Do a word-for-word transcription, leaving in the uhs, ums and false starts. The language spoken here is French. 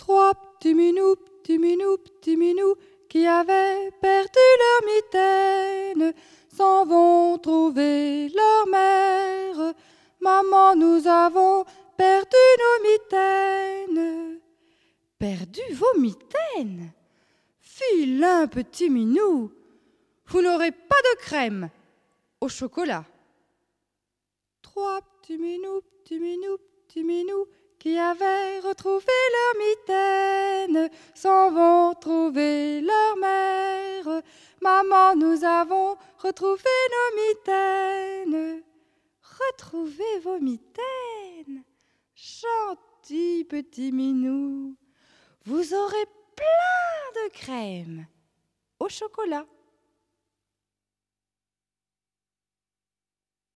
Trois petits minous, petits minous, petits minous qui avaient perdu leur mitaine s'en vont trouver leur mère. Maman, nous avons perdu nos mitaines. Perdu vos mitaines? Vilain petit minou, vous n'aurez pas de crème au chocolat. Trois petits minous, petits minous, petits minous qui avaient retrouvé leur mitaine s'en vont trouver leur mère. Maman, nous avons retrouvé nos mitaines. Retrouvez vos mitaines, gentil petit minou. Vous aurez plein de crème au chocolat.